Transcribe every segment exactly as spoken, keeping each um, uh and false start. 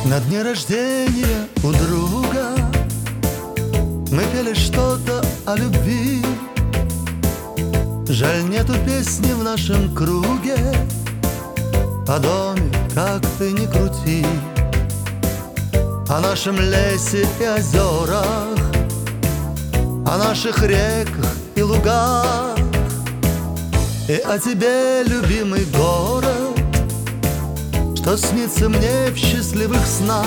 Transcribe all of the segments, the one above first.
На дне рождения у друга мы пели что-то о любви. Жаль, нету песни в нашем круге о доме, как ты ни крути, о нашем лесе и озерах, о наших реках и лугах, и о тебе, любимый город, что снится мне в счастливых снах.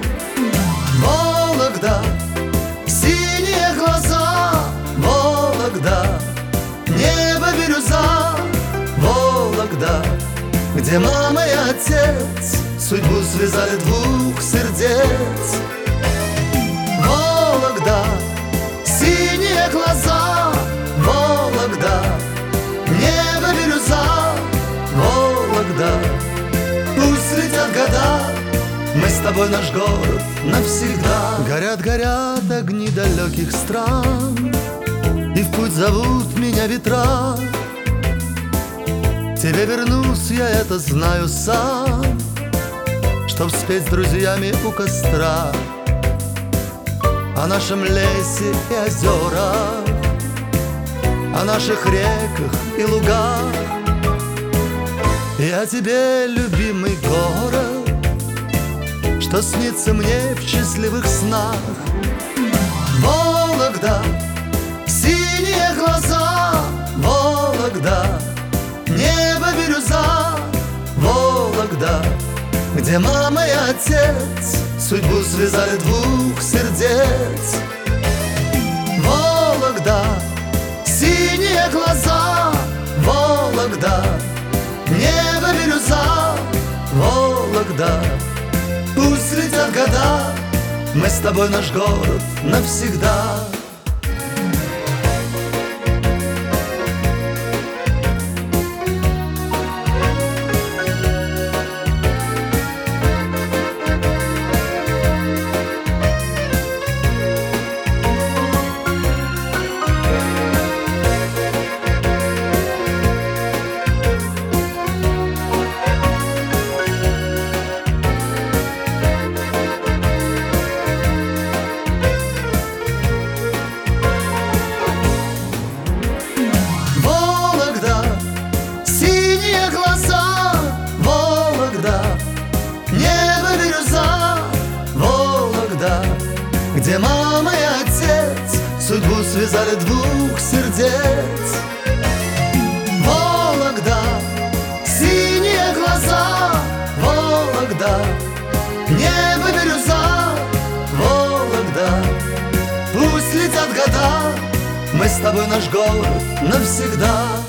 Вологда, синие глаза, Вологда, небо бирюза, Вологда, где мама и отец судьбу связали двух сердец. Вологда, синие глаза, Вологда, небо бирюза, Вологда, пусть летят года, мы с тобой наш город навсегда. Горят, горят огни далеких стран, и в путь зовут меня ветра. К тебе вернусь, я это знаю сам, чтоб спеть с друзьями у костра о нашем лесе и озерах, о наших реках и лугах, и о тебе, любимый город, что снится мне в счастливых снах. Вологда, синие глаза, Вологда, небо бирюза, Вологда, где мама и отец судьбу связали двух сердец. Вологда, синие глаза, Вологда, небо бирюза, Вологда, пусть летят года, мы с тобой наш город навсегда. Где мама и отец судьбу связали двух сердец. Вологда, синие глаза, Вологда, небо бирюза, Вологда, пусть летят года, мы с тобой наш город навсегда.